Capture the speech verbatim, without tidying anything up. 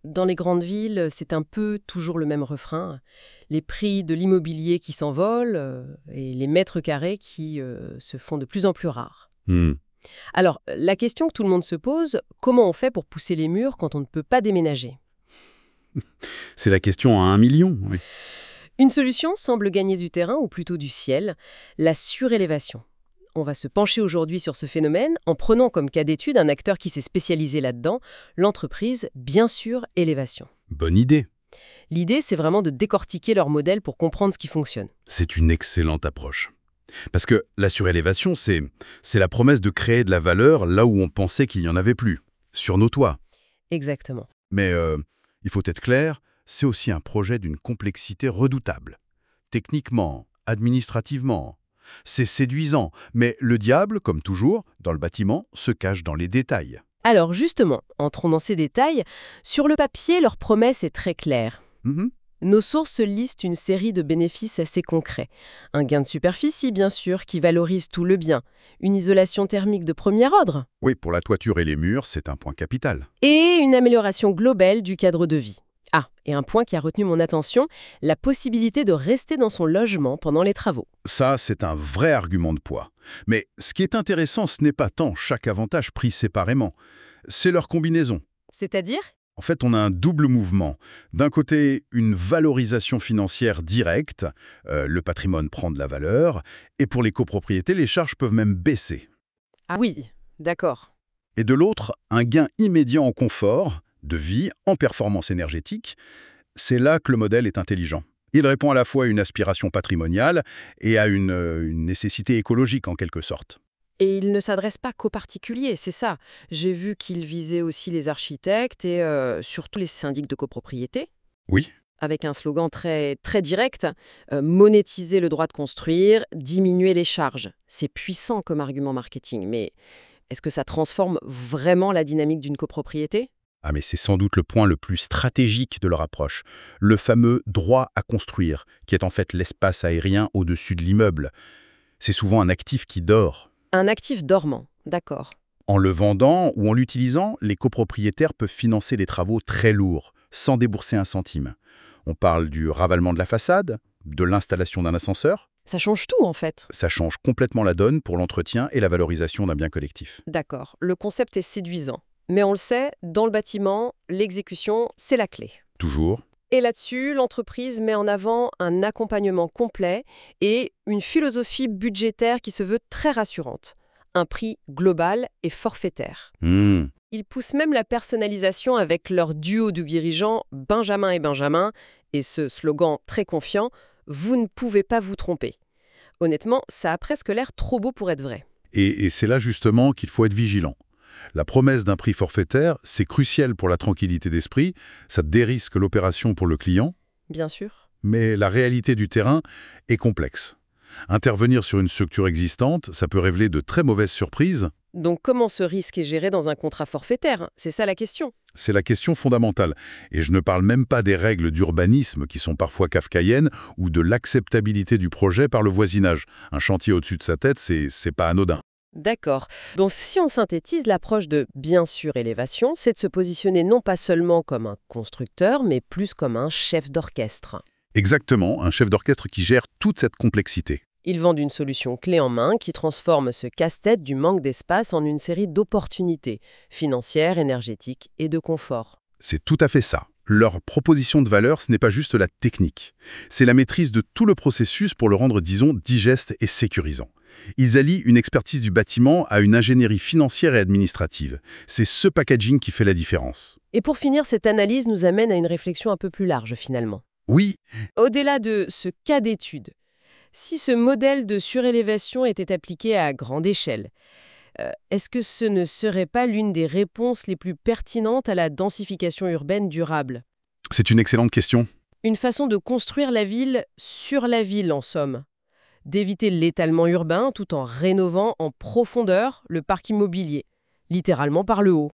Dans les grandes villes, c'est un peu toujours le même refrain. Les prix de l'immobilier qui s'envolent euh, et les mètres carrés qui euh, se font de plus en plus rares. Hmm. Alors, la question que tout le monde se pose, comment on fait pour pousser les murs quand on ne peut pas déménager? C'est la question à un million. Oui. Une solution semble gagner du terrain, ou plutôt du ciel, la surélévation. On va se pencher aujourd'hui sur ce phénomène en prenant comme cas d'étude un acteur qui s'est spécialisé là-dedans, l'entreprise Bien Sûr Élévation. Bonne idée. L'idée, c'est vraiment de décortiquer leur modèle pour comprendre ce qui fonctionne. C'est une excellente approche. Parce que la surélévation, c'est c'est la promesse de créer de la valeur là où on pensait qu'il n'y en avait plus, sur nos toits. Exactement. Mais euh, il faut être clair, c'est aussi un projet d'une complexité redoutable. Techniquement, administrativement. C'est séduisant, mais le diable, comme toujours, dans le bâtiment, se cache dans les détails. Alors justement, entrons dans ces détails. Sur le papier, leur promesse est très claire. Mhm. Nos sources listent une série de bénéfices assez concrets. Un gain de superficie, bien sûr, qui valorise tout le bien. Une isolation thermique de premier ordre. Oui, pour la toiture et les murs, c'est un point capital. Et une amélioration globale du cadre de vie. Ah, et un point qui a retenu mon attention, la possibilité de rester dans son logement pendant les travaux. Ça, c'est un vrai argument de poids. Mais ce qui est intéressant, ce n'est pas tant chaque avantage pris séparément, c'est leur combinaison. C'est-à-dire ? En fait, on a un double mouvement. D'un côté, une valorisation financière directe, euh, le patrimoine prend de la valeur, et pour les copropriétés, les charges peuvent même baisser. Ah oui, d'accord. Et de l'autre, un gain immédiat en confort, de vie, en performance énergétique. C'est là que le modèle est intelligent. Il répond à la fois à une aspiration patrimoniale et à une, euh, une nécessité écologique en quelque sorte. Et il ne s'adresse pas qu'aux particuliers, c'est ça. J'ai vu qu'il visait aussi les architectes et euh, surtout les syndics de copropriété, Oui, avec un slogan très, très direct, euh, monétiser le droit de construire, diminuer les charges. C'est puissant comme argument marketing, mais est-ce que ça transforme vraiment la dynamique d'une copropriété ? ah mais c'est sans doute le point le plus stratégique de leur approche. Le fameux droit à construire, qui est en fait l'espace aérien au-dessus de l'immeuble. C'est souvent un actif qui dort. Un actif dormant, d'accord. En le vendant ou en l'utilisant, les copropriétaires peuvent financer des travaux très lourds, sans débourser un centime. On parle du ravalement de la façade, de l'installation d'un ascenseur. Ça change tout en fait. Ça change complètement la donne pour l'entretien et la valorisation d'un bien collectif. D'accord, le concept est séduisant. Mais on le sait, dans le bâtiment, l'exécution, c'est la clé. Toujours. Et là-dessus, l'entreprise met en avant un accompagnement complet et une philosophie budgétaire qui se veut très rassurante. Un prix global et forfaitaire. Hmm. Ils poussent même la personnalisation avec leur duo de dirigeants, Benjamin et Benjamin, et ce slogan très confiant, « Vous ne pouvez pas vous tromper ». Honnêtement, ça a presque l'air trop beau pour être vrai. Et, et c'est là justement qu'il faut être vigilant. La promesse d'un prix forfaitaire, c'est crucial pour la tranquillité d'esprit, ça dérisque l'opération pour le client, Bien sûr. mais la réalité du terrain est complexe. Intervenir sur une structure existante, ça peut révéler de très mauvaises surprises. Donc comment ce risque est géré dans un contrat forfaitaire? C'est ça la question. C'est la question fondamentale. Et je ne parle même pas des règles d'urbanisme qui sont parfois kafkaïennes ou de l'acceptabilité du projet par le voisinage. Un chantier au-dessus de sa tête, c'est c'est pas anodin. D'accord. Donc si on synthétise l'approche de bien sûr élévation, c'est de se positionner non pas seulement comme un constructeur, mais plus comme un chef d'orchestre. Exactement, un chef d'orchestre qui gère toute cette complexité. Ils vendent une solution clé en main qui transforme ce casse-tête du manque d'espace en une série d'opportunités financières, énergétiques et de confort. C'est tout à fait ça. Leur proposition de valeur, ce n'est pas juste la technique. C'est la maîtrise de tout le processus pour le rendre, disons, digeste et sécurisant. Ils allient une expertise du bâtiment à une ingénierie financière et administrative. C'est ce packaging qui fait la différence. Et pour finir, cette analyse nous amène à une réflexion un peu plus large finalement. Oui, Au-delà de ce cas d'étude, si ce modèle de surélévation était appliqué à grande échelle, euh, est-ce que ce ne serait pas l'une des réponses les plus pertinentes à la densification urbaine durable? c'est une excellente question. Une façon de construire la ville sur la ville, en somme. D'éviter l'étalement urbain tout en rénovant en profondeur le parc immobilier, littéralement par le haut.